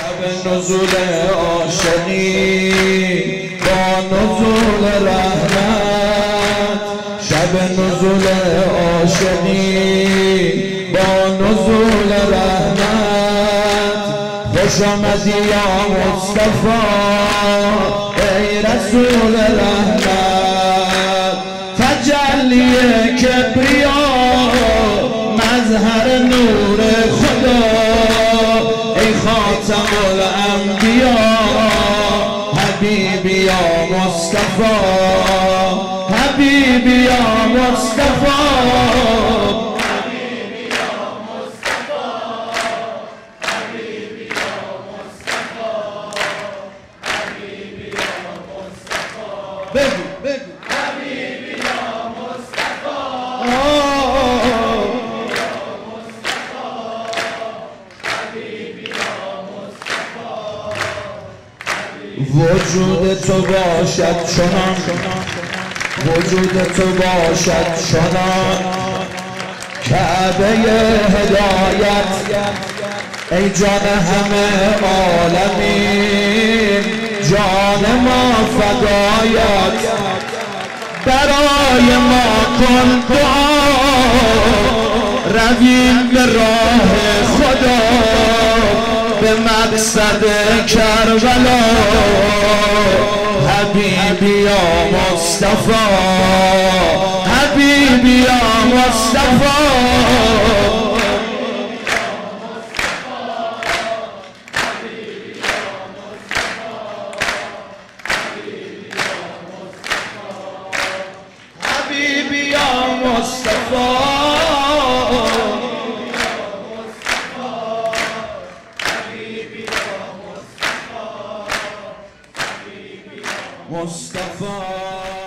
شب نزول عاشقی با نزول رحمت، شب نزول عاشقی با نزول رحمت. خوش آمدی یا مصطفی ای رسول رحمت، تجلی کبریا مظهر نور خدا، ای خاتم الانبیا حبیبی یا مصطفی، حبیبی یا مصطفی، حبیبی یا مصطفی، حبیبی یا مصطفی، حبیبی یا مصطفی. بگو بگو حبیبی یا مصطفی، وجود تو باشد چنان، وجود تو باشد چنان کعبه هدایت، ای جان همه عالمین جان ما فدایت. برای ما کن دعا رویم به راه خدا، به مقصد کربلا. حبیبی یا مصطفی، حبیبی یا مصطفی، حبیبی یا مصطفی. مصطفى